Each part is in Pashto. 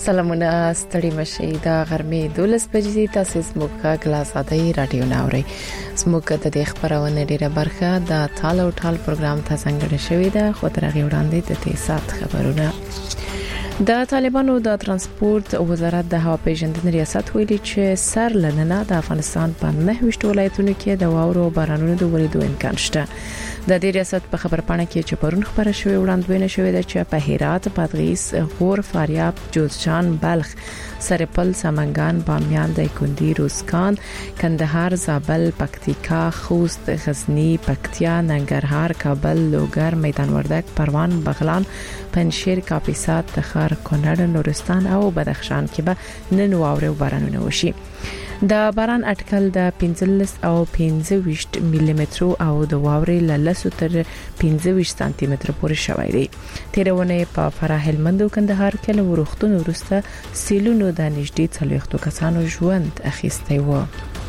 سلامونه ستړي مشي دا غرمې 12 بجې تاسو زموږه غلاسادي رادیو ناوړي زموږه د خبرونه ډیره برخه د ټال او ټال پروګرام ته څنګه شوې ده خو ترغه وړاندې د تاسات خبرونه د طالبانو د ترانسپورت وزارت د هوا پیژندنې ریاست ویلي چې سر لننه د افغانستان په 9 ولایتونو کې د واورو بارانونو د وریدو امکان شته د دې ریاست په خبرپاڼه کې چې پرون خبره شوې وړاندوینه شوې ده چې په هرات، بادغیس، غور، فاریاب، جوزجان، بلخ، سرپل، سمنګان، بامیان، دایکنډي، روزګان، کندهار، زابل، پکتیکا، خوست، غزنی، پکتیا، ننګرهار، کابل، لوګر، میدان وردګ، پروان، بغلان، پنجشیر، کاپیسا، تخار، کونړ، نورستان او بدخشان کې به نن واوري بارانونه وشي د باران اټکل د 15 او 25 ملي متر او د واوري ل 10 تر 25 سانتي متر پورې شوی دی تیرونه په فراه هلمند او کندهار کې له ورختونو ورسته سیلونو د نږدې 40 کسانو ژوند اخیستی و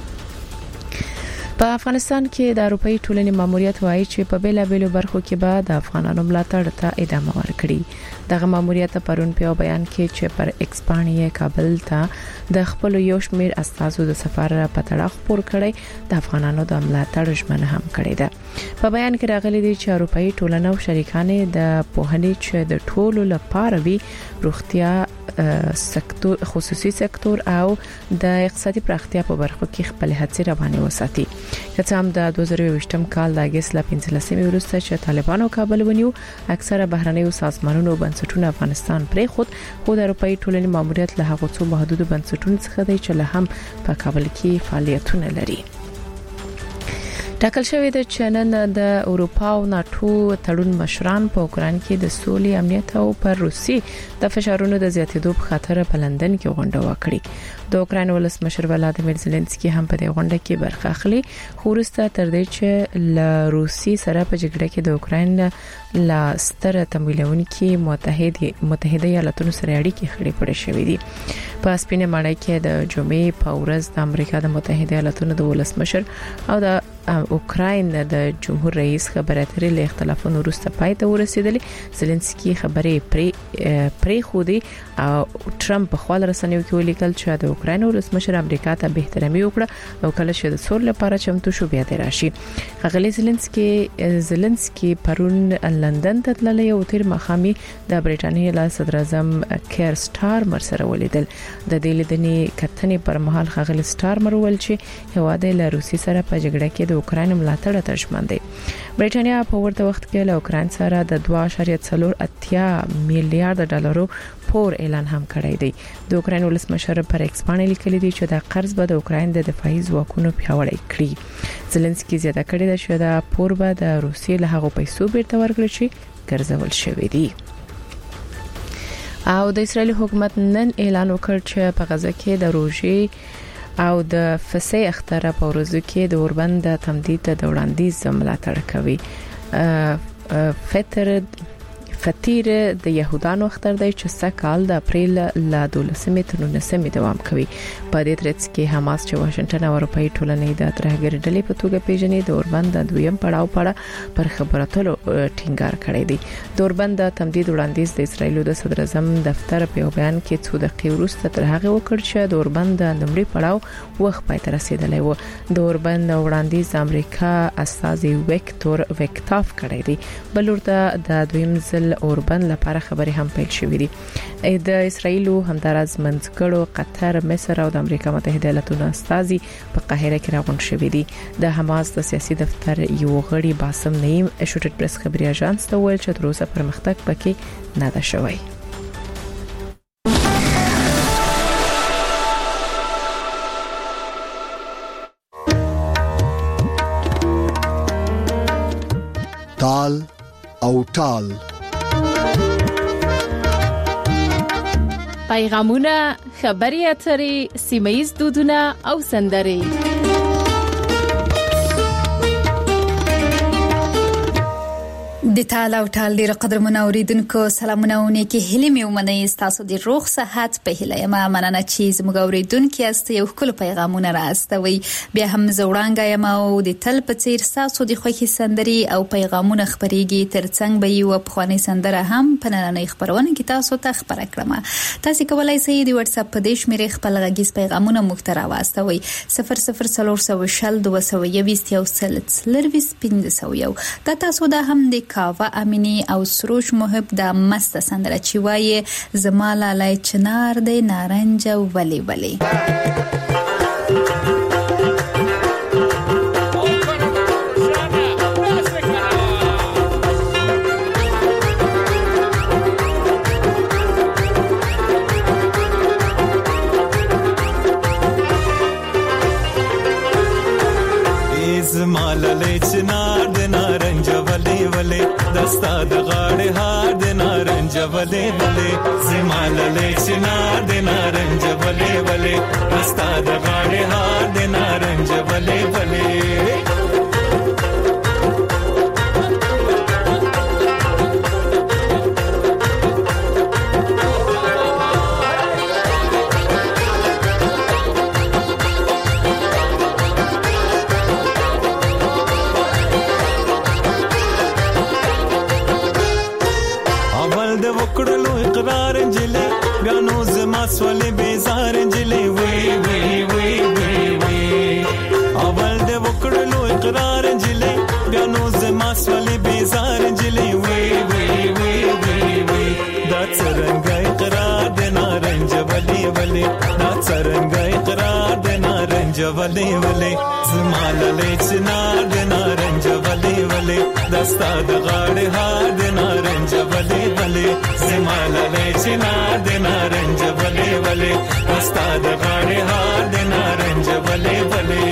په افغانستان کې د اروپאי ټولنې ماموریت وایي چې په بیلابېلو برخو کې به د افغانانو ملاتړ ته ادامه ورکړي دغه ماموریت پرون په بیان کې چې پر ایکسپانیه کابل ته د خپل یو شمیر استازو د سفر په تړاو خبر کړي د افغانانو د ملاتړ ژمنه هم کړې ده په بیان کې راغلي دي چې اروپאי ټولنه او شریکان د پوهنې چې د ټولو لپاره وي روغتیا سکتور خصوصي سکتور او د اقتصادي پراختیا په برخو کې خپل هڅې روانې وساتي که هم د 2020م کال د اگست ل 15 وروسته چې طالبانو کابل ونیو اکثره بهرنیو سازمانونو بنسټونه افغانستان پرې خود د اروپאי ټولنې ماموریت له هغو څو محدودو بنسټونو څخه دی چې له هم په کابل کې فعالیتونه لري ټاکل شوې ده چې نن د اروپا او ناتو تړون مشران په اوکران کې د سولې امنیت او پر روسي د فشارونو د زیاتېدو په خاطر په لندن کې غونډه وکړي د اوکران ولسمشر ولادیمیر زيلنسکي هم په دې غونډه کې برخه اخلي خو وروسته تر دې چې له روسي سره په جګړه کې د اوکران لا ستر تمویلونکي متحده ایالاتونو سره اړیکې خړې پړې شوې دي په سپینه ماڼۍ کې د جمعې په ورځ د امریکا د متحده ایالاتونو د ولسمشر او د اوکراین د جمهور رئیس خبرې اترې له اختلافونو وروسته پای ته ورسېدلې زيلنسکي خبرې پرې خودي او ټرمپ په خپل رسنیو کې ولیکل چې د اوکراین ولسمشر امریکا ته به احترامي وکړه او کله چې د سول لپاره چمتو شو بیا د راشي غلي زيلنسکي پرون لندن ته تللی او تیر مخامي د برېټانیا له صدر اعظم کیر سټارمر سره ولیدل د دې لیدنې کتنې پر مهال غلي سټارمر ول چې هواده له روسي سره په جګړه کې د اوکراین ملاتړ ته ژمن دی برېټانیا په ورته وخت کې له اوکراین سره د 2.48 میلیارډ ډالرو پور اعلان هم کړی دی د اوکراین ولسمشر پر ایکس باندې لیکلي دي چې د قرض به د اوکراین د دفاعي ځواکونو پیاوړی کړي زيلنسکي زیاته کړی دی چې د پور به د روسیې له هغو پیسو بیرته ورکړي چې ګرځول شوی دی او د اسرایل حکومت نن اعلان وکړ چې په غزه کې د روژې او د فسې اختر په ورځو کې د اوربند د تمدید د وړاندیز ملاتړ کوي فطیر د يهودانو اختر دی چې سکهال د اپریل ل 12 تر 19 دوام کوي په دې ترڅ کې حماس چې واشنگټن او اروپאי ټولنې د ترهګر ډلې په توګه پیژنې د اوربند د دویم پړاو پر خبرو اترو ټینګار کړی دی د اوربند د تمدید وړاندیز د اسرایل د صدر اعظم دفتر په بیان کې څو دقیقې وروسته تر هغه وکړ چې د اوربند د لومړي پړاو وخت پای ته رسیدلی و د اوربند وړاندیز د امریکا استازي وکټور وکټاف کړی دی بلورته د دویم ځل اوربند لپاره خبري هم پیل شوې دي د اسرایل همدارز منځګړو قطر مصر او د امریکا متحده ایالاتونو استازي په قاهره کې راغونډ شوې دي د حماس د سیاسي دفتر یو غړي باسم نعیم اشوټډ پریس خبري اژانس ته ویل چې تر اوسه پرمختګ پکې نه ده شوی تال او ټال پیغامونه خبري اترې سیمایي دودونه او سندري د تعالی او تعالی ډیر قدرمن اوریدونکو سلامونه او نیکی هیله مې ومنئ تاسو د روغ صحت په هیله یم مننه چې زموږ اوریدونکو است یو خپل پیغامونه راستوي بیا هم زوړانګا یم او د تل په څیر تاسو د خوښي سندري او پیغامونه خبريږي ترڅنګ به یو په خواني سندره هم په نننۍ خبرونه کې تاسو ته خبره کړم تاسو کولای شئ د واتس اپ په دیش مې خپل غږیز پیغامونه مختار واستوي 00422 دا تاسو دا هم د کاوه امینی او سروش محب د مست سندره چې وایي زماله لای چنار د نارنج ولی ولی زماله لای چنار د نارنج ولی ولی دستا د غاړې هار د نارنج ولی ولی زماله لای چنار د نارنج ولی ولی دستا د غاړې هار د نارنج ولی ولی سولې بیزار انجلې وی وی وی وی وی اول د وکړلو اقرار انجلې بیا نو زما سولې بیزار انجلې وی وی وی وی وی دا څنګه اقرار د نارنج ولی ولی دا څنګه اقرار د نارنج ولی ولی زماله لچنا د نارنج ولی ولی دستا د غاړې هار د نارنج ولی ولی زماله لچنا د نارنج ولی ولی دستا د غاړې هار د نارنج ولی ولی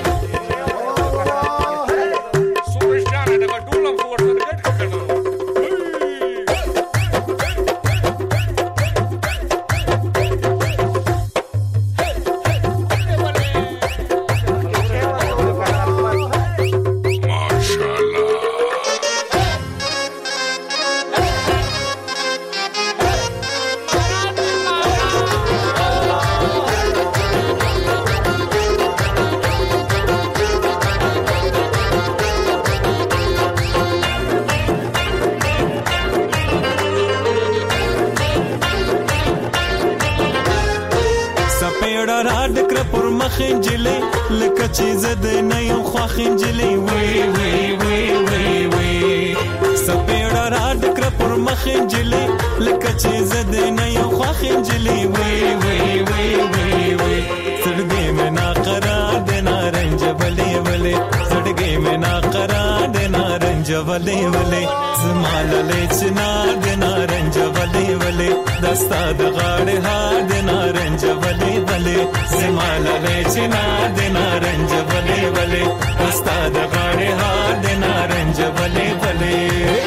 خنجلې لکه چې زده نه یو خوا خنجلې وی وی وی وی وی سپېړه را ډکر پر مخ خنجلې لکه چې زده نه یو خوا خنجلې وی وی وی وی وی سړګې مې نا قرار د نارنج بلې بلې سړګې مې نا قرار د نارنج بلې بلې زماله لچنا د نارنج بلې بلې دستا د غاړې هار د نارنج بلې بلې زماله لچنا د نارنج بلې بلې دستا د غاړې هار د نارنج بلې بلې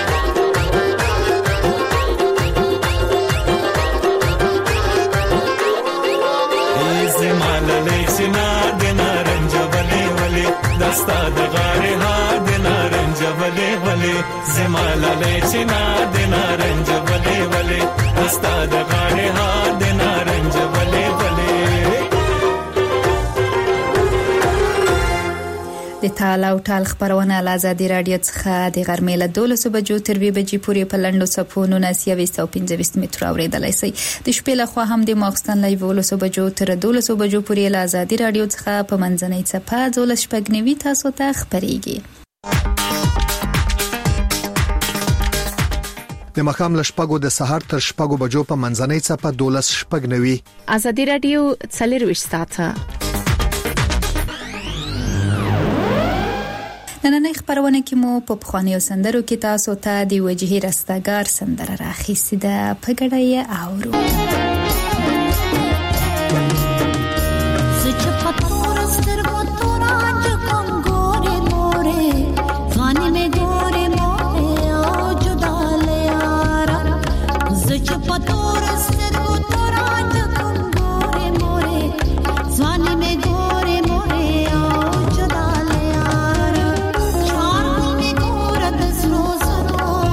زماله لچنا د نارنج بلې بلې دستا د غاړې هار د نارنج بلې بلې زماله لچنا د نارنج بلې بلې دستا د غاړې هار د نارنج بلې بلې د تعالی او تعالی خبرونه له آزادي رادیو څخه د غرمې له 12 بجو تر 2 بجې پورې په لندو صفونو 925 متر اوریدلای شئ د شپې له خوا هم د ماخستن له 12 بجو تر 12 بجو پورې له آزادي رادیو څخه په منځنۍ صفه 12 تاسو ته خبريږي د مخام لشپګو د سحر تر شپګو بجو په منځنۍ صفه 12 آزادي رادیو 24 ساعته نننۍ خبرونه کې مو په بخوانیو سندرو کې تاسو ته د وجهي رستګار سندره راخیستې ده په ګډه یې اورو Swani me gore more,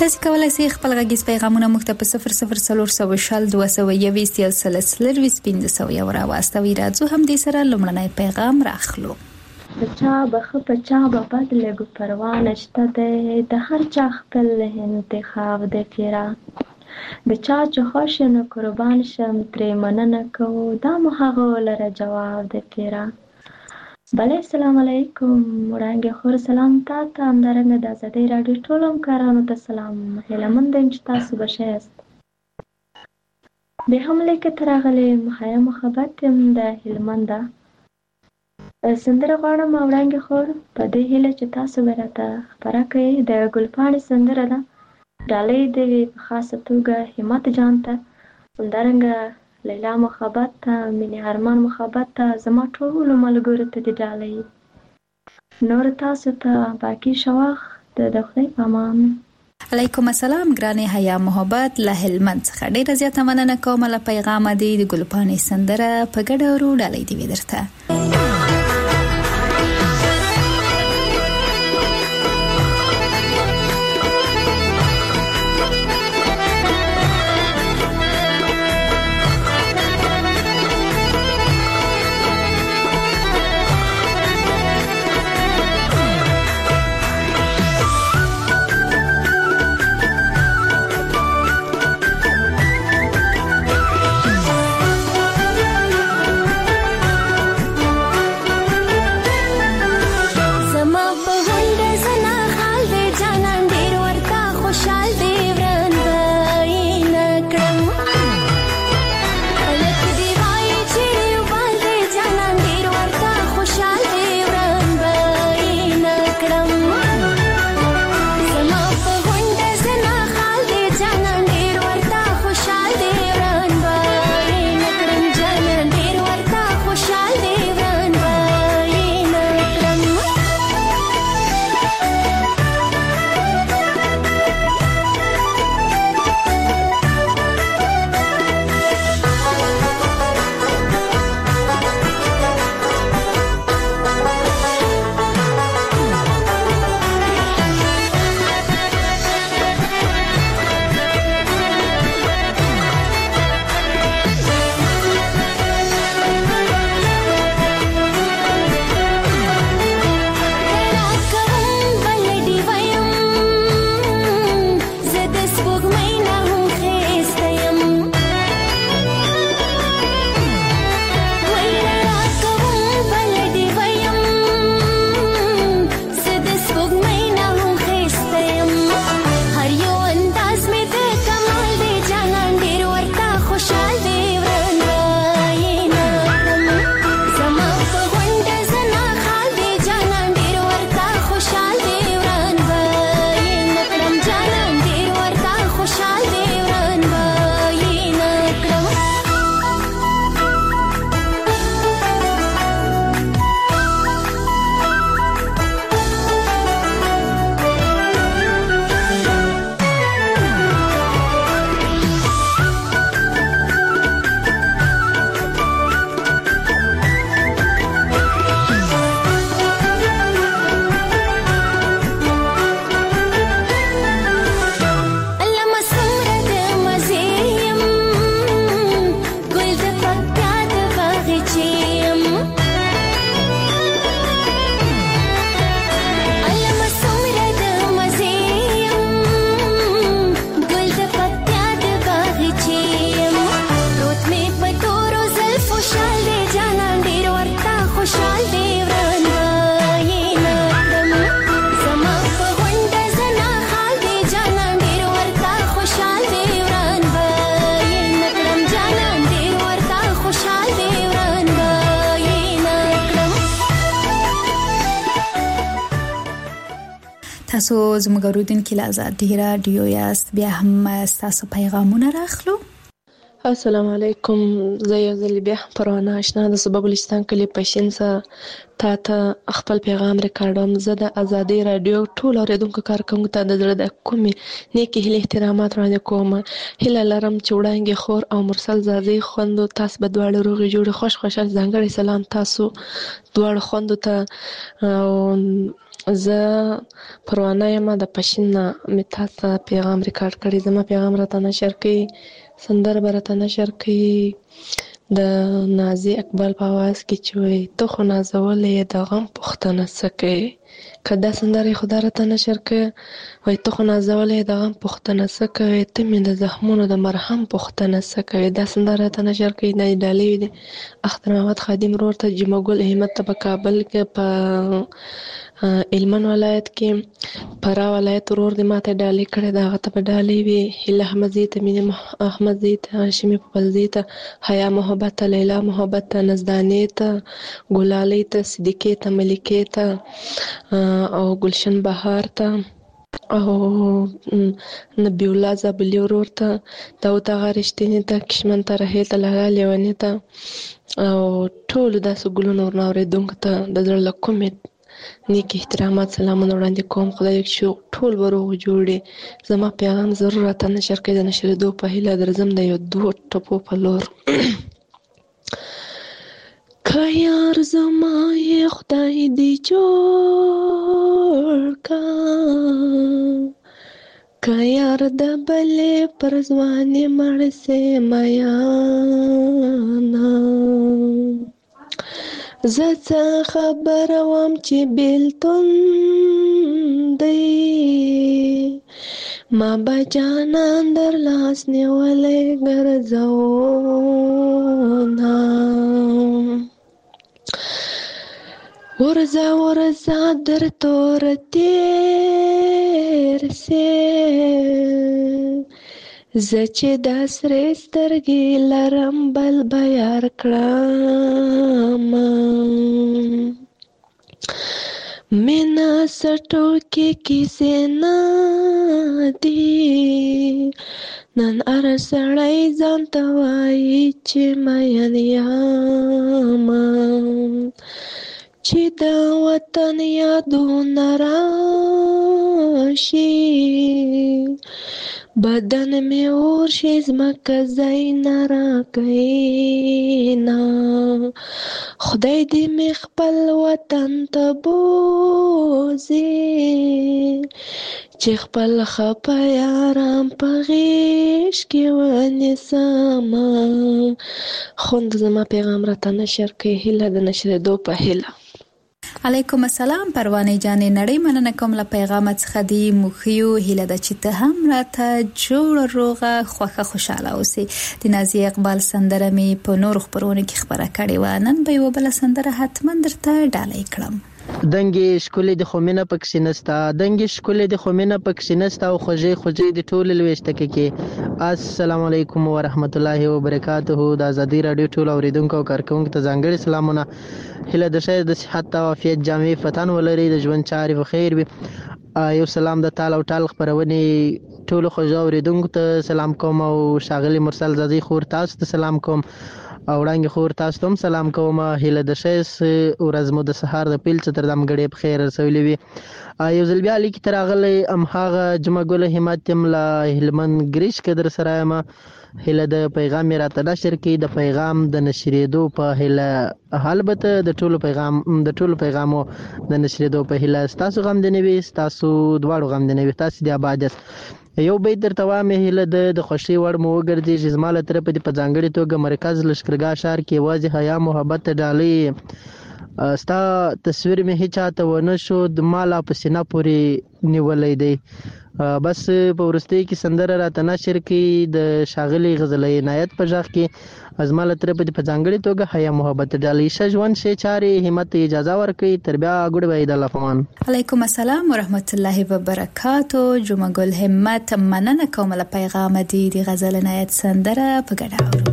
تاسو کولای شئ خپل غږیز پیغامونه موږ ته په 00022 راواستوئ. راځو هم دې سره لومړنی پیغام راخلو. چا بخ په چا بد لګو پروا نشته د هر چا خپل انتخاب د پیرا د چا چې خوښ نه قربان شم ترې مننه کوو دا مو هغه لره جواب د پیرا. بله السلام علیکم وړانګې خور سلام تاته همدارنګه د ازادۍ راډیو ټولو همکارانو ته سلام. هیله مند یم چې تاسو به ښه یاست. د حملې کې ته راغلی مخیا محبت یم د هلمنده سندره غواړم وړانګې خور په دې هیله چې تاسو به راته خپره کړئ. د ګلپاڼې سندره ده ډالۍ دې وي په خاصه توګه همت جان ته همدارنګه لیلا محبت ته مینې ارمان محبت ته زما ټولو ملګرو ته دې ډالۍ نور تاسو ته باقي شواخ د خدای په امان. علیکم السلام ګرانې حیا محبت له هلمند څخه ډیره زیاته مننه کوم له پیغام دې د ګلپاڼې سندره په ګډه ورو ډالۍ دې وي درته. تاسو زموږ اوریدونکو له آزادۍ رادیو یاست. بیا هم تاسو پیغامونه راخلو. السلام علیکم. زه یو ځل بیا پروانه آشنا د سبا بلوچستان کلي پښین څخه تا ته خپل پیغام ریکارډوم. زه د ازادۍ راډیو ټول اوریدونکو کارکوونکو ته د زړه د کومې نیکې هیلې احترامات وړاندې کوم. هیله لرم چې وړانګې خور او مرسل زازۍ خوندو تاسو به دواړه روغې جوړې خوش خوشحال. ځانګړی سلام تاسو دواړو خوندو ته. زه پروانه یم د پښین نه مې تاسو ته پیغام ریکارډ کړی. زما پیغام راته نشر کړئ، سندره به راته نشر کړئ د نازي اقبال په اواز کې چې وایي ته خو نازولې یې د غم پوښتنه څه کوې. که دا سندره یې خو دا راته نشر کړه، وایي ته خو نازولې یې د غم پوښتنه څه کوې، ته مې د زخمونو د مرهم پوښتنه څه کوې. دا سندره راته نشر کړئ. دا ډالۍ دي اختر محمد خادم ورور ته، جمعه ګل احمد ته په کابل کې، په هلمند ولایت کې، فراه ولایت ورور دې ماته ډالۍ کړې ده، هغه ته به ډالۍ وي. هیله احمدزي ته، مینې احمدزي ته، هاشمي پپلزي ته، حیا محبت ته، لیلا محبت ته، نزدانې ته، ګلالۍ ته، صدیقې ته، ملکې ته او گلشن بهار ته او نبی الله زابلي ورور ته، داود اغا رښتیني ته، کشمن ته، رحیل ته، لالا لیوني ته او ټولو داسې ګلونو ورنه اورېدونکو ته د زړه له کومې نیک احترامات سلامونه وړاندې کوم. خدای دې چې ټول به روغ جوړې. زما پیغام ضرور راته نشر کړئ. د نشرېدو په هیله درځم د یو 2 ټپو په لور. که یار زما یې خدای دې جوړ کا، که یار د بلې پر ځوانې مړ سې میانا، زه څه خبره وم چې بیلتون دی، ما به جانان در لاس نیولی ګرځونا. ورځه ورځه در تور تیر سې، زه چې دا سرې سترګې لرم بل به یار کړم. مینا سټو کې کیسې نه دي، نن هر سړی ځان ته وایي چې مین یم. چې د وطن یادونه راشي، بدن مې اور شي، ځمکه ځای نه راکوینا. خدای دې مې خپل وطن ته بوځي، چې خپل خپه یاران په غېږ کې ونیسمه. خوند زما پیغام راته نشر کړئ. هیله د نشرېدو په هیله. علیکم السلام پروانه جانې، نړۍ مننه کوم له پیغام څخه دی. مخیو هیله ده چې ته هم راته جوړ روغه خوخه خوشاله اوسې. د نازي اقبال سندره می په نور خبرونه کې خبره کړې و، نن به یو بل سندره حتما درته ډالۍ کړم. دنګې شکولې د خومینه پکې نستا، دنګې شکولې د خومینه پکې نستا او خوږې خوږې د ټول لويشته کې. السلام علیکم ورحمت الله وبرکاته. د ازادي رادیو ټول اوریدونکو او کارکونکو ته ځانګړي سلامونه. هله د شهر د صحت او عافیت جامع فتن ولري، د ژوند چارې په خیر وي. یو سلام د تعالی او تعالی خبرونه ټول خوږه اوریدونکو ته سلام کوم او شاغلی مرسل زازي خور تاسو ته سلام کوم او وړاندې خور تاسو ته سلام کوم. هله د شیس ورځ مو د سهار د پیل څخه تر دم غړې په خیر رسولې وي. یو ځل بیا لیک تراغلی ام هاغه جمعه ګل همت تم لا هلمند ګریش کې در سره ما. هله د پیغام راته نشر کې، د پیغام د نشریدو په هله البته د ټولو پیغامو د نشریدو په هله. تاسو غم دې نه وي، تاسو دواړو غم دې نه وي، تاسو دې آبادت. یو بیت درته وایم، هله د خوشي وړ مو وګرځي چې زما له طرفه په ځانګړي توګه مرکز لشکرګاه ښار کې واځي حیا محبت ډالۍ ستا تصویر مې هیچا ته ونه شو، د مالا په سینه پورې نیولې دی. بس په ورستۍ کې سندره راته نشر کې د شاغلي غزل عنایت په ځخ کې ازما له طرفه په ځانګړي توګه حیا محبت ډالۍ شجوان شي چاري همت اجازه ورکړي. تر بیا ګډ وای د لفمان. علیکم السلام ورحمت الله وبرکاتو. جمعه ګل همت مننه کوم له پیغام دی د غزل عنایت سندره په ګډه اورو.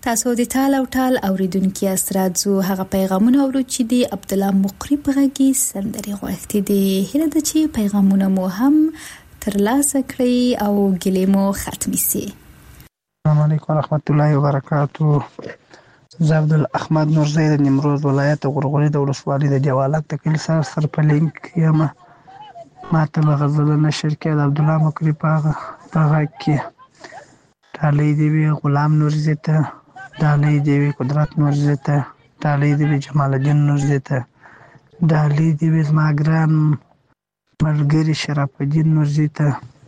تاسو د ټال او ټال اوریدونکو اسرات زو هغه پیغامونه ورو چې دی عبد الله مقری پغږی سندري غوښتي دي هله د چې پیغامونه مو هم ترلاسه کړئ او ګلې مو ختمي سي. السلام علیکم ورحمت الله وبرکاتہ. زه عبد الاحمد نور زید نیمروز ولایت غورغوري د ولسوالۍ د دیوالک د کلی سر په لینک یم. ما ته غزل نشر کې د عبد الله مقری پغه کې ډالۍ دی وی غلام نورزی ته، ډالۍ دی وی قدرت نورزی ته، ډالۍ دی وی جمال الدین نورزی ته، ډالۍ دی وی زما ګران ملګری شرف الدین نورزی ته.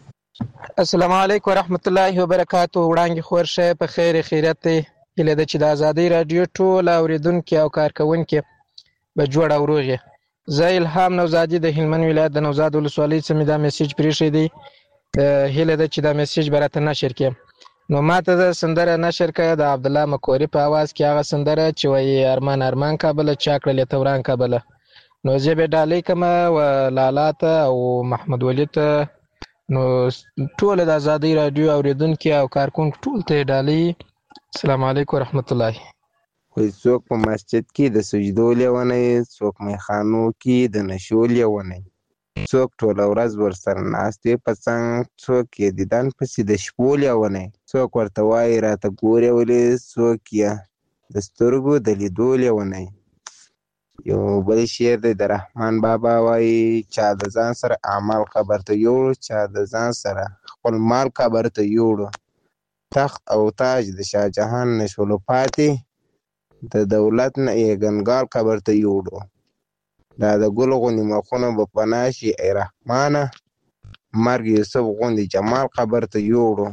السلام علیکم ورحمت الله وبرکاتہ. وړاندې خور شه په خیر خیرت هله د چې د ازادي رادیو ټول اوریدونکو او کارکونکو به جوړ او روغ. زه الهام نوزادي د هلمند ولایت د نوزاد ولسوالۍ څخه دا میسج پریښی دی. هله د چې دا میسج برته نشر کړم. نو ماته د سندره نشر کړه د عبد الله مقری په आवाज کې هغه سندره چې وایي ارمان کابل چاکړه لتوران کابل. نو زه به ډالۍ کوم و لالاته او محمد ولی ته، نو ټول د ازادي رادیو اوریدونکو او کارکونکو ټول ته ډالۍ. السلام علیکم ورحمت الله. وای څوک په مسجد کې د سجدو لیونی، څوک میخانو کې د نشو لیونی، څوک ټوله ورځ ورسره ناست وي په څنګ، څوک یې دیدن پسې د شپو لیونی، څوک ورته وایي راته ګورې ولې، څوک یې د سترګو د لیدو لیونی. یو بل شعر دی د رحمان بابا وایي چا د ځان سره اعمال قبر ته یوړو، چا د ځان سره خپل مال قبر ته یوړو، تخت او تاج د شاه جهان نشولو پاتې، د دولت نه یې ګنګال قبر ته یوړو، دا د ګل غوندې مخونه به پناه شي ای رحمانه، مرګ یوسف غوندې جمال قبر ته یوړو.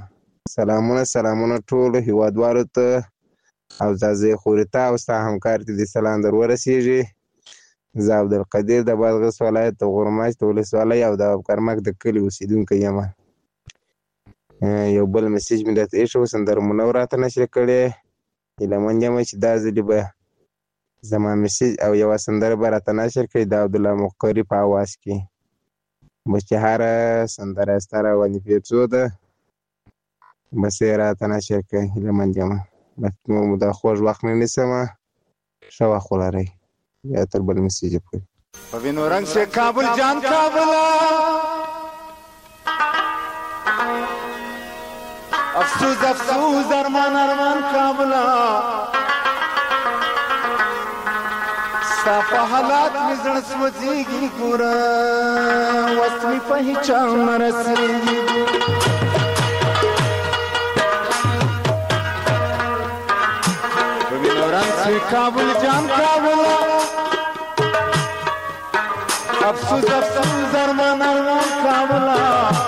سلامونه ټولو هیوادوالو ته او زازې خوري ته او ستا همکار ته دې سلام در ورسېږي. زه عبدالقدیر د بادغیس ولایت د غورماچ د ولسوالۍ او د ابکرمک د کلي اوسېدونکی یم. یو بل میسج مې درته ایښی و، سندرمونه راته نشر کړې. هیله مند یم چې دا ځلې به زما میسج او یوه سندره به راته نشر کړي د عبدالله مقری په اواز کې. بس چې هره سندره ستا راوانې پیڅو ده بس یې راته نشر کړئ. هیله مند یم بس مو دا خوږ وخت نه نیسم، ښه وخت ولرئ. بیا تر بل میسج پورې. په وینو رنګ سے کابل جان کابلا، افسوس ارمان کابلا، ستا په حالات مې زړه سوځېږي ګوره، وس مې په هیچا نه رسېږي. په وینو رنګ سے کابل جان کابلا، افسوس ارمان کابلا،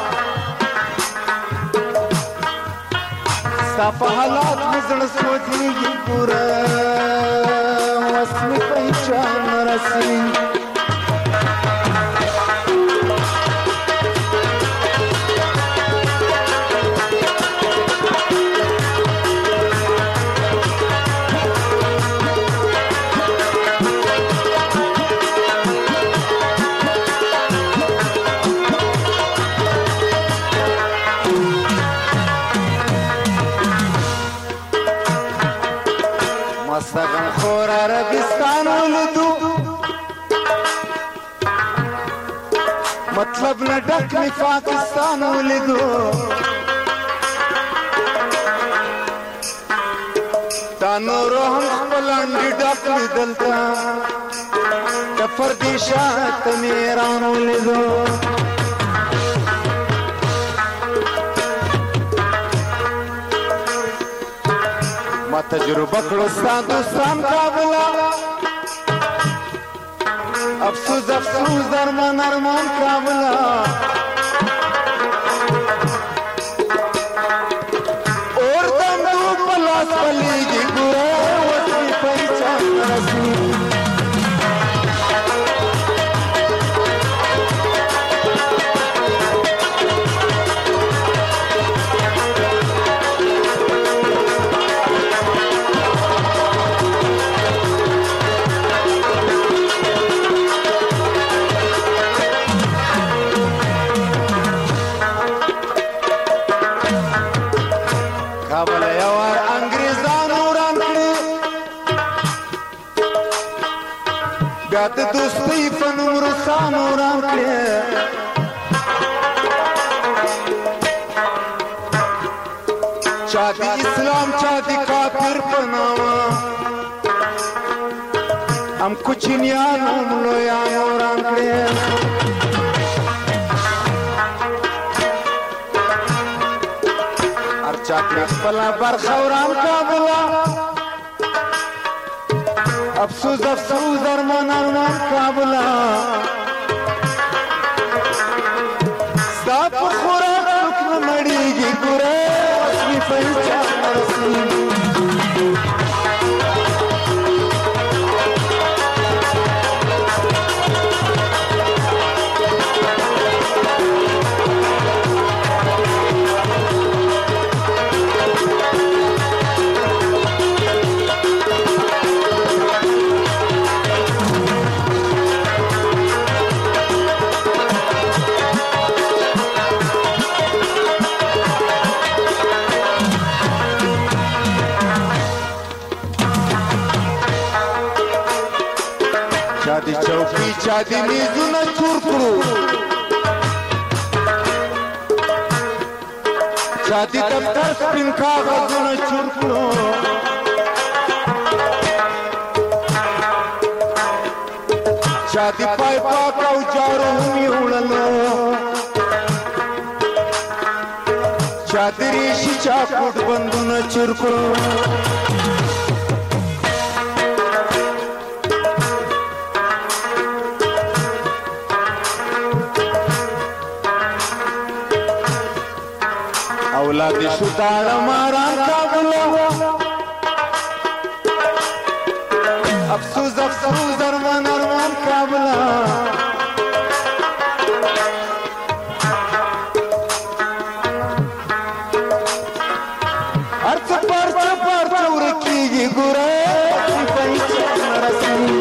ستا په حالات مې زړه سوځېږي ګوره، وس مې په هیچا نه رسېږي. مستغن خور عربستان ولدو، مطلب نه ډک می پاکستان ولیدو، دا نورو هم خپل انډي ډک لیدلته، د پردیشات میران ولیدو. ما تجربه کړو ستا دوستان کابلا، افسوس ارمان کابلا، اور دمو پلاس پلیږي ګوره، وس مې په هیچا نه رسېږي. وران کړې چا د اسلام چا د کافر په نامه هم کوچنیانو ملویانو وران کړې هر چا کړې خپله برخه وران کابله افسوس افسوس ارمان ارمان کابله ستا په خوراک څوک نه مړېږي ګوره اسمي پهچان رسېږي چا دی میزونه چور کړو چا دی دفتر سپین کاغذونه چور کړو چا دی پای پاک او جارو هم یوړلو چا دی ریشي چا کوټ بندونه چور کړو اولاد شو داړه ماران کابله افسوس افسوس ارمان ارمان کابله هر څه پرچه پرچه ورکېږي ګوره پهچان رسېږي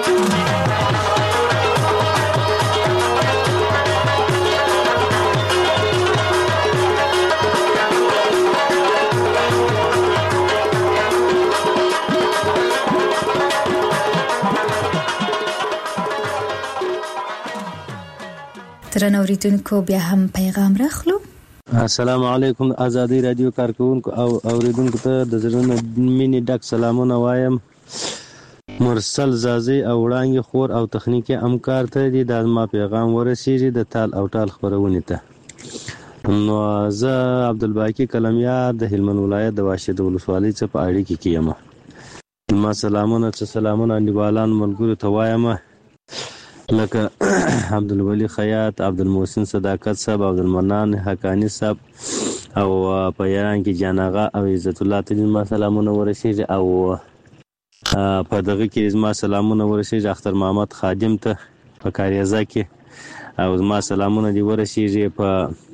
درنو اوریدونکو بیا هم پیغام راخلو السلام علیکم آزادی رادیو کارکونکو او اوریدونکو ته د زړه مینې ډک سلامونه وایم مرسل زازي او وړانګې خور او تخنیکي همکار ته دي دا زما پیغام ورسیږي د تال او ټال خپرونې ته نو زه عبدالباقي کلمیار د هلمند ولایت د واشد ولسوالۍ څخه په اړیکې کې یم ما سلامونه انډیوالان ملګرو ته وایم لکه عبدالولي خیاط عبدالمحسن صداقت صاحب عبدالمنان حقانی صاحب او په ایران کې جان آغا او عزت الله ته ما سلامونه ورسیږي او په دغه کې زما سلامونه ورسیږي اختر محمد خادم ته په کاریزه کې او زما سلامونه دی ورسیږي په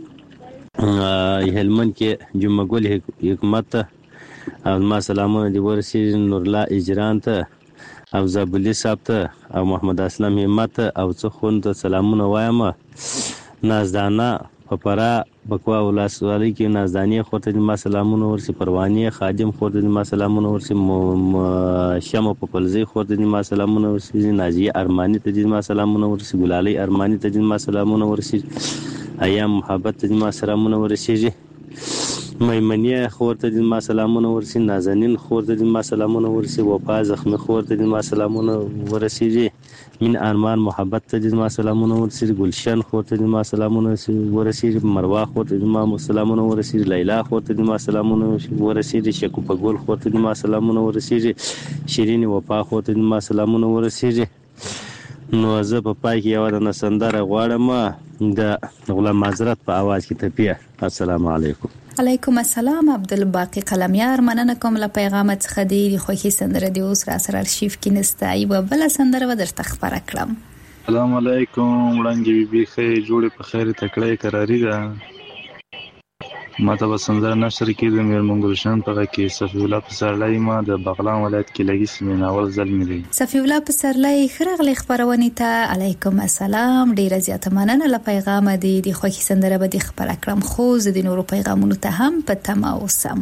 هلمند کې جمعه ګل حکمت ته او زما سلامونه دی ورسیږي نورلا اجران ته او زابلی صاحب ته او محمد اسلام همت او څه خوند ته سلامونه وایم نازدانه په پرا بکوا ولسوالۍ کې نازدانې خورته ما سلامونه ورسي پروانې خادم خورته ما سلامونه ورسي شمه په پلزي خورته ما سلامونه ورسي نازیه ارمانی ته ما سلامونه ورسي ګلالي ارمانی ته ما سلامونه ورسي ایام محبت ته ما سلامونه ورسي میمنیه خورته ما سلامونه ورسي نازنین خورته ما سلامونه ورسي وفا زخمی خورته ما سلامونه ورسي من ارمان محبت ته ما سلامونه ورسي گلشن خورته ما سلامونه ورسي مروه خورته ما سلامونه ورسي لیلا خورته ما سلامونه ورسي شکوفه ګل خورته ما سلامونه ورسي شیرین وفا خورته ما سلامونه ورسي نو زه په پای کې یو د سندره غواړم د غلام حضرت په आवाज کې تپیه السلام علیکم علیکم السلام عبدالباقي کلمیار مننه کوم له پیغام څخه دی خوښي سندره دی اوس را سره ارشیف کې نسته ایو بل سندره و درته خبره کړم السلام علیکم وړاندې بي خې جوړه په خیر تکړه قراری ده ماته وسندره نشر کې د میرمن ګلشن په کې صفی الله پسرلی ما د بغلان ولایت کې لګي سیمه اول ځل مې دی صفی الله پسرلی خرغلی خبرونه ته علیکم السلام ډیر زیاته مننه له پیغام دی خوښي سندره به د خبره کړم خو زه د نورو پیغامونو ته هم په تمه اوسم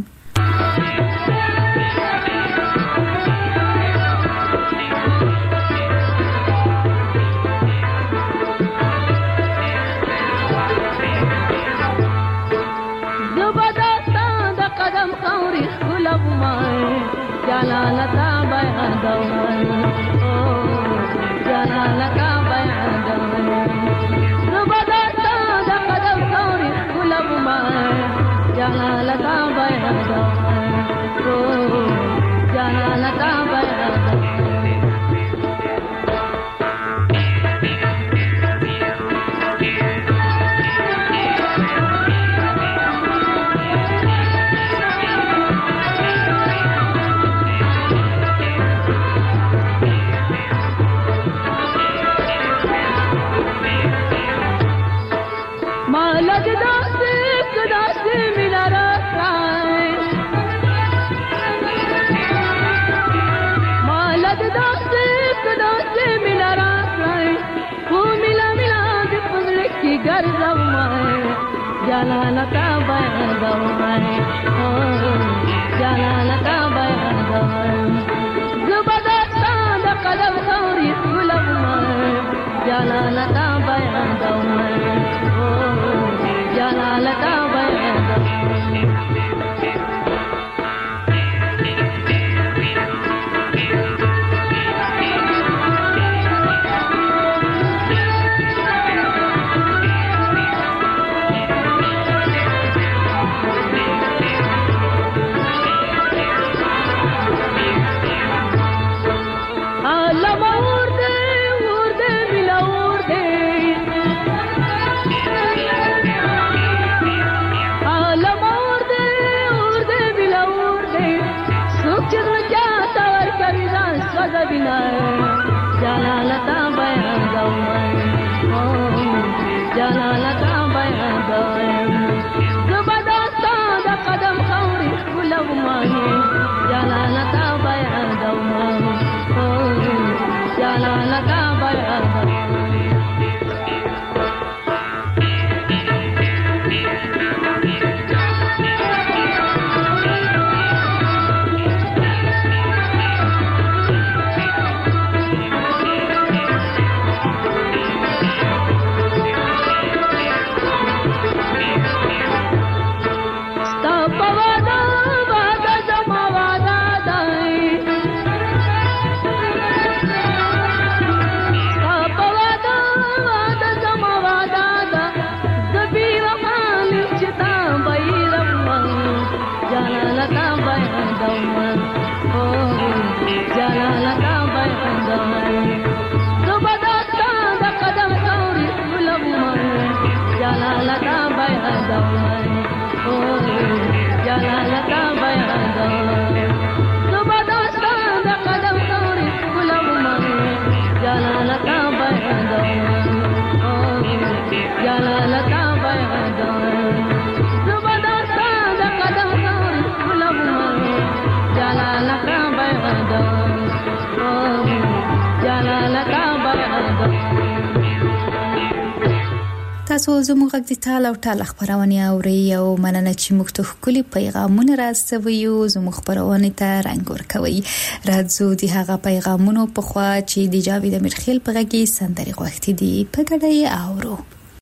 تاسو زموږ غږ د ټال او ټال خبرونه اوري او مننه چې موږ ته خولي پیغامونه راستوي او زموږ خبرونه ته رنگ ورکوي. راځو د هغه پیغامونو په خوا چې د جاوید امرخیل په غږی سندري غوښتي دي په ګډه اورو.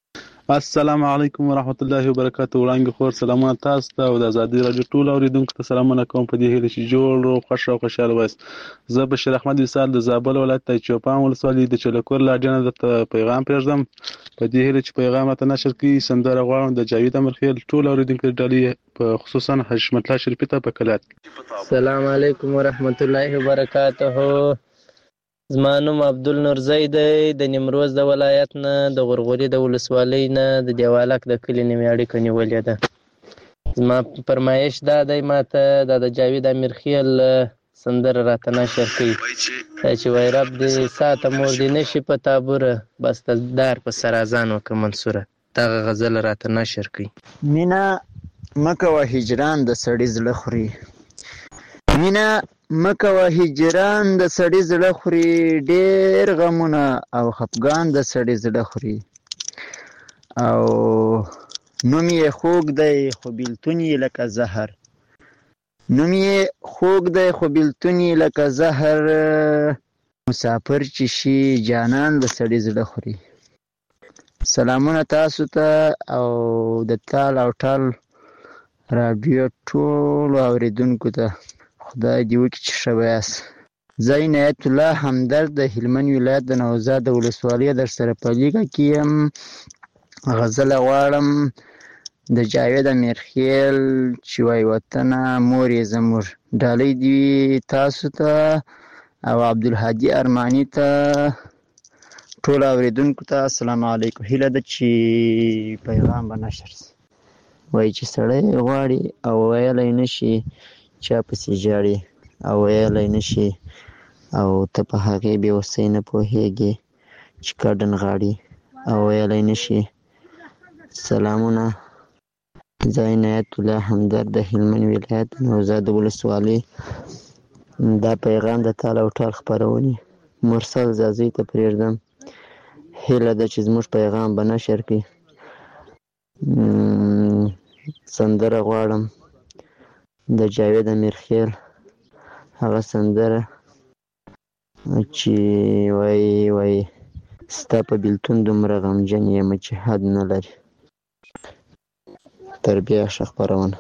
السلام علیکم ورحمت الله وبرکاته. وړاندې خور سلامونه تاسو ته او د ازادي رادیو ټول اوریدونکو ته سلامونه کوم په دې هیله چې جوړ او خوش او خوشاله وایست. زه بشیر احمد وصال د زابل ولایت د چوپان ولسوالۍ د چلکور لاډنه د پیغام پیژدم په دې هیله چې پیغام ته نشر کی سندره غواړم د جاوید امرخیل ټول اوریدونکو ډالۍ په خصوصا حشمت الله شریفی ته په کلات. السلام علیکم ورحمت الله وبرکاته. زمانوم عبدالنور زید د نیمروز د ولایت نه د غرغوري د ولسوالۍ نه د دیوالک د کلی نیمه اړیکه نیولې ده. زما فرمایش دا دی ماته د جاوید امرخیل سندره راته نشر کړي چې وای رب دې ساته مور دې نشي په تابوره بس دار په سرازان وک منصوره دغه غزل راته نشر کړي. مینا مکه هجران د سړی زړه خوري. مینا مکه هجران د سړی زړه خوري. ډېر غمونه او خفګان د سړی زړه خوري. او نوم یې خوږ دی خو بیلتون یې لکه زهر. نوم یې خوږ دی خو بیلتون یې لکه زهر. مسافر چې شي جانان د سړی زړه خوري. سلامونه تاسو ته او د تال او ټال رادیو ټول اوریدونکو ته. خدای دې وکړي چې ښه یاست. زه عنایت الله همدرد د هلمند ولایت د نوزاد ولسوالۍ در سره په لیکه کې یم. غزله غواړم د جاوید امیرخیل چې وایي وطنه مور یې زموږ، ډالۍ دې وي تاسو ته او عبدالهادي ارماني ته، ټول اورېدونکو ته السلام علیکم. هیله ده چې پیغام به نشر شي. وایي چې سړی غواړي او ویلی نه شي چا پسې ژاړي، او ویلی نه شي او ته په هغې بېوسۍ نه پوهېږې چې کډن غاړي، او ویلی نه شي. سلامونه، زه عنایت الله همدرد د هلمند ولایت نوزاد ولسوالۍ. دا پیغام د تال او ټال خپرونې مرسل زازۍ ته پرېږدم. هیله ده چې زموږ پیغام به نشر کړي. سندره غواړم د جاوید امیرخیل، هغه سندره چې وایي ستا په بېلتون دومره غمجن یم چې حد نه لري. تر بیا ښه خپرونه.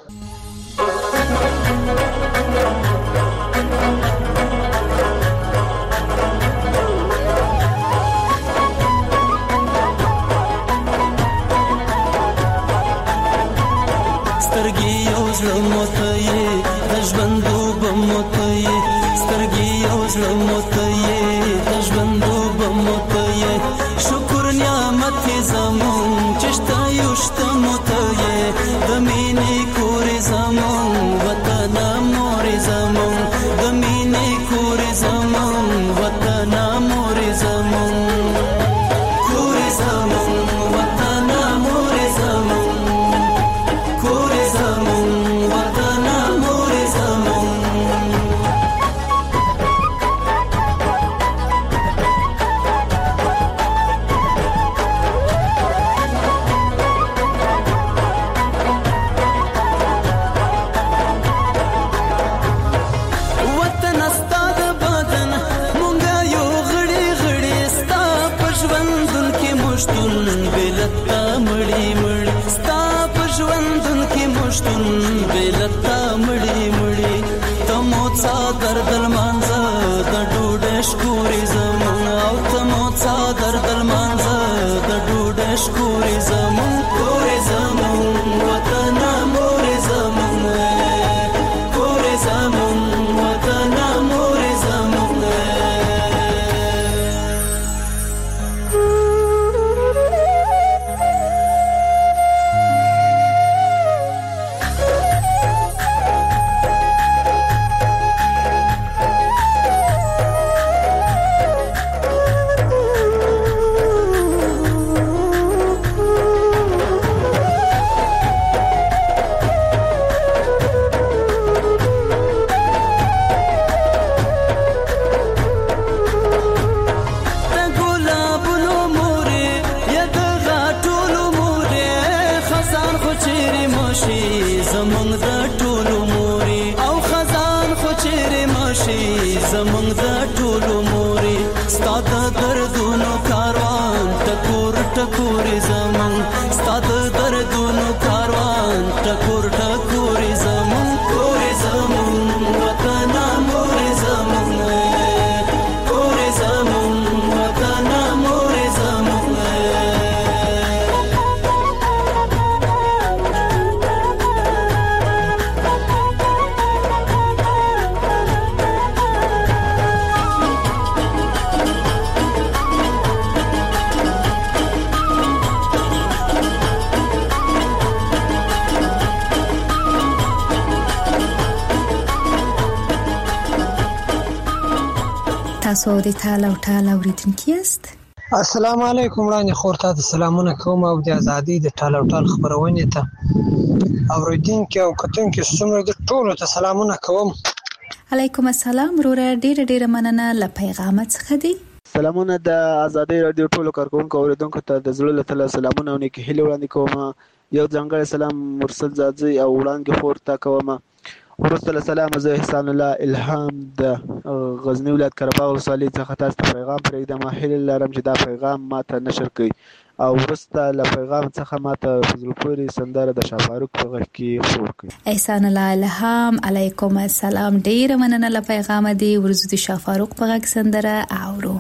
سترګې یو زړه موته یې د ژوندوبه موته یې، سترګې یو زړه موته یې د ژوندوبه موته یې، شکر نعمت یې زمون چې شته یو شته موته یې، د مینې کور یې زمون وطنه مور یې زمون، د مینې کور یې زمون وطنه مور یې زمون، کور یې زمون وطنه مور یې زمون، کور یې زمون وطنه مور یې زمون. وطن ستا د بدن مونږه یو غړي غړي، ستا په ژوندون کې مشتون بېلتا مړي مړي، ستا په ژوندون کې مشتون بېلتا مړي مړي، ته مو څادر د لمانځه د ډوډۍ شکورې زمون، او ته مو څادر د لمانځه د ډوډۍ شکورې زمون، کور یې زمون وطنه مور یې زمون، کور یې زمون وطنه مور یې زمون. زمونږ د ټولو موري، او خزان خو چیرې ماشي زمونږ د ټولو موري، ستا د دردونو کاروان ټکور ټکورې زمونږ، ستا د دردونو کاروان ټکور ټکورې زمونږ، کور یې زمونږ وطنه مور یې زمونږ، کور یې زمونږ وطنه مور یې زمونږ. تاسو د تال او ټال اوریدونکي یاست. السلام علیکم وړاندې خور ته د سلامونه کوم او د ازادي د ټال او ټال خبرونه ته اوریدونکي او کتونکي څومره د ټولو ته سلامونه کوم. علیکم السلام وروره، ډیره مننه له پیغام څخه دی. سلامونه د ازادي رادیو ټولو کارکونکو اوریدونکو ته د زړه له تله سلامونه او نیکی هیله وړاندې کوم. یو ځانګړی سلام مرسل زازي او وړاندې خور ته کوم. وروسته له سلامه زه احسان الله الهام د غزنی ولایت قره باغ ولسوالۍ څخه تاسو ته پیغام پرېږدم. هیله لرم چې دا پیغام ما ته نشر کړئ او وروسته له پیغام څخه ماته په زړه پورې سندره د شاه فاروق په غږ کې خور کړي. احسان الله الهام علیکم السلام. ډیره مننه له پیغام دی. ورزو د شاه فاروق په غږ سندره اورو.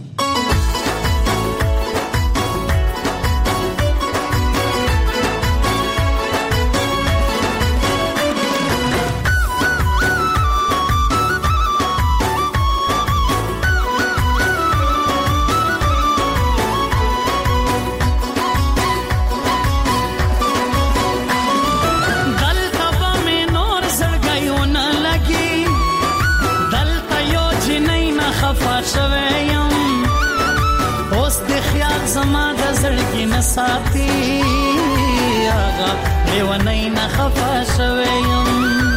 ساتي آغا لیونی نخفا شویم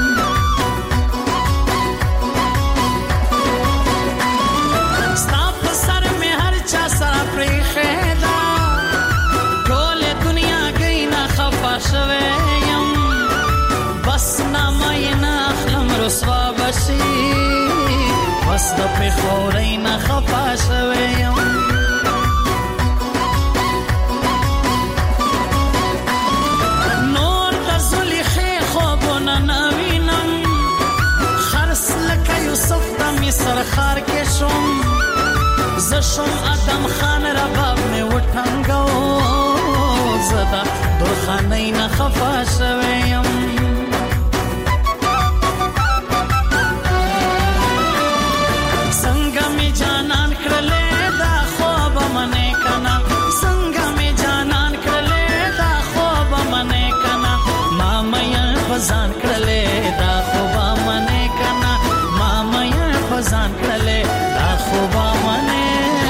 ستا په سر میں هر چا سره پریخیدا ټول دنیا گئی نخفا شویم بس نامای نخلم رسوا بشی بس د پخوری نخفا شویم سرخار کې شوم زشم ادم خان رباب می وټنګو زدا درخانې نه خفا شویم څنګه می جانان کړلې دا خوب منې کنا څنګه می جانان کړلې دا خوب منې کنا ما مې بزان کړلې دا خوب منې کنا ما مې ځان کړلې دا خوبه منې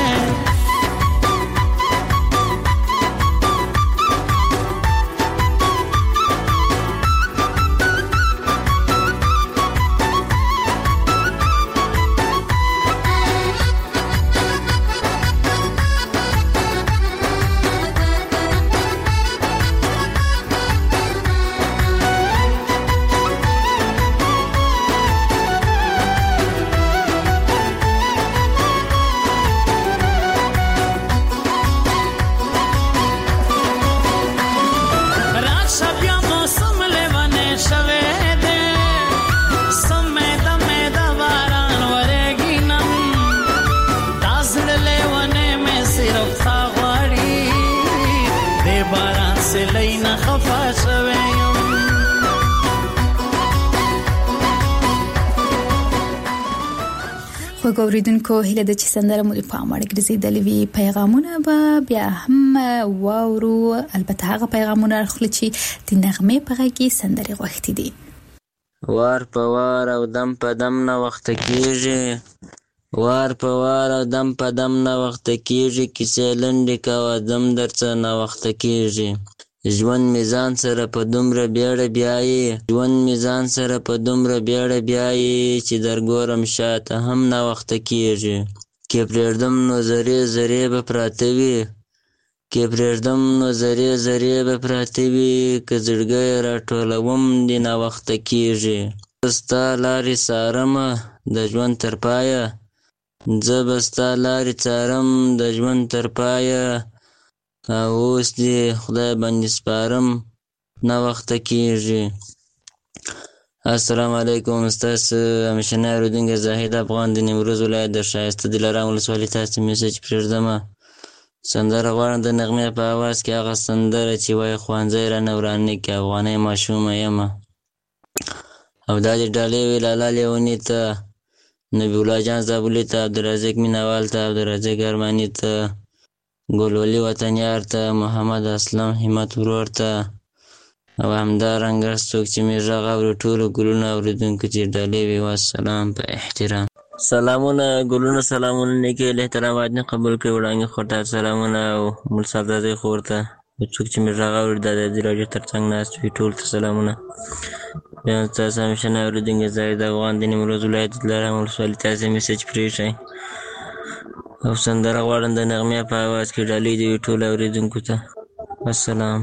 وګوریدونکو هله د چې سندره مو په امر ګرځیدلې وی پیغامونه به بیا هم واورو البته هغه پیغامونه خل چې د نغمه په غږی سندره غوښتي دي وار په وار او دم په دم نه وخت کیږي وار په وار او دم په دم نه وخت کیږي کیسه لنډه کا دم درڅ نه وخت کیږي ژوند میزان سره په دومره بیاړه بیایي ژوند میزان سره په دومره بیاړه بیایي چې درګورم شاته هم نه وخت کیږي کې پرېږدم نو زری زری به پراته وي کې پرېږدم نو زری زری به پراته وي که زړګی راټولوم دې نه وخت کیږي ستا لارې څارمه د ژوند تر پایه زه به ستا لارې څارم د ژوند تر پایه اوس دې خدای باندې سپارم نه وخت کیږي السلام علیکم ستاسو همشنه اورېدونکی زاهد افغان د نیمروز ولایت د ښایسته دلارام ولسوالۍ تاسو میسج پرېږدم سندره غواړم د نغمې په اواز کې هغه سندره چې وایي ښوونځی رانه ورانه کې افغانۍ ماشومه یمه او دا دې ډالۍ وي لالا لیوني ته نبی الله جان زابلي ته عبدالرزاق مینوال ته عبدالرزاق ارماني ته ګلولي وطنیار ته محمد اسلم همت ورور ته او همدارنګه څوک چې مې غږ اوري ټولو ګلونه اورېدونکو چې ډالۍ وي والسلام په احترام سلامونه ګلونه سلامونه نیکې له احترامات نه قبول کړئ وړاندې خورته سلامونه او مول صاحبزادی خور ته څوک چې مې غږ اوري د ازادي راډیو تر څنګ ناست وي ټولو ته سلامونه بیا تاسو همېشه نه اورېدونکي زاهد افغان د نیمروز ولایت دلارام ولسوالۍ تاسې میسج پرېږدئ او سندره غواړم د نغمې په اواز کې ډالۍ دې وي ټولو اورېدونکو ته السلام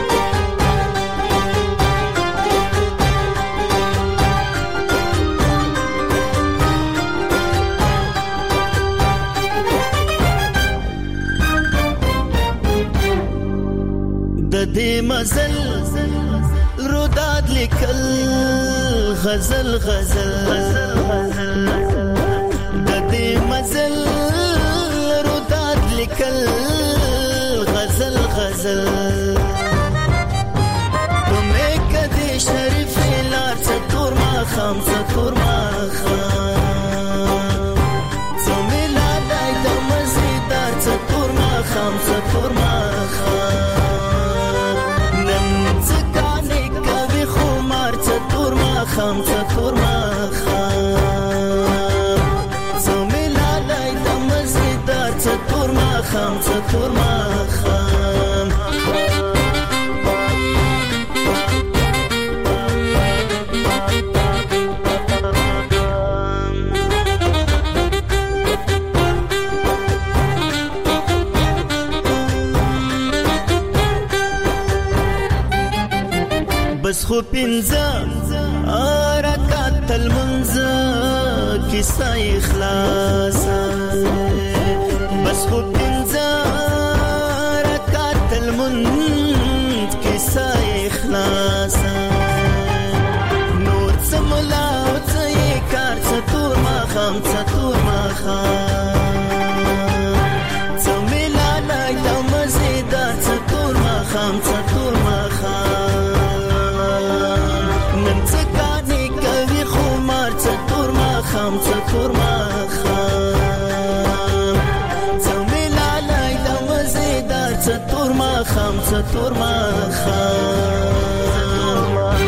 مزل روداد لیکل غزل غزل د دې مزل روداد لیکل غزل غزل تمه کدي شریف لار څتور ما خام څتور ما خام تمه لا دای د مزیدار څتور ما خام څتور ما خام نن څکانه کوي خمار څتور ما خام څتور ما خام تمه لا دای د مزیدار څتور ما خام څتور ما خام بس خو پنځه رکعت المنځ کیسه اخلاص بس خو پنځه رکعت المنځ کیسه اخلاص نور سملا او څه کار څه تور ما خام څه تور ما خام څه ملا نه د مزیدار څه تور ما خام څه تور ما خام خام څتور ما خام څومې لالای د مزیدار څتور ما خام څتور ما خام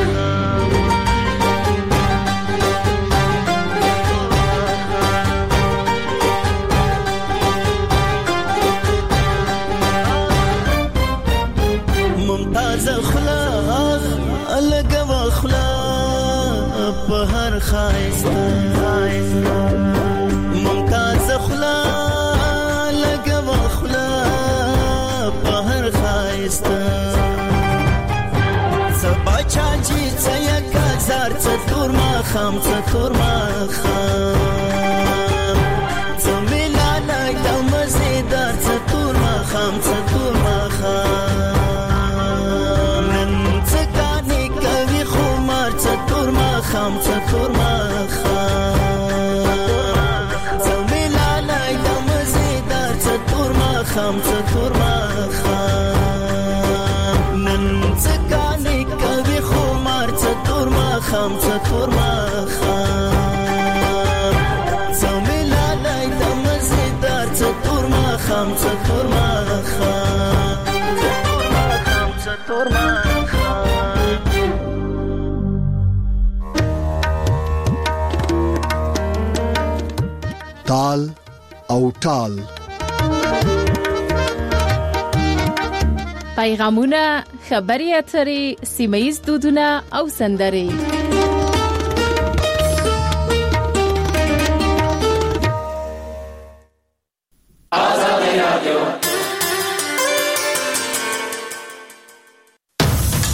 ممتاز اخلاق الګو اخلاق په هر خایسته ممتاز اخلاق لګو اخلاق په هر خایسته سبا چاچی څیک زار څتور ما خام څتور ما خام څومې لالای د مزیدار څتور ما خام څتور ما خام نن څکانې کوي خمار څتور ما خام څتور ما خام څتور ما خام نن څکانې کوي خمار څتور ما خام څتور ما خام څومې لالای د مزیدار څتور ما خام څتور ما خام څتور ما تال او ټال پیغامونه خبري اترې سیمه‌ییز دودونه او سندرې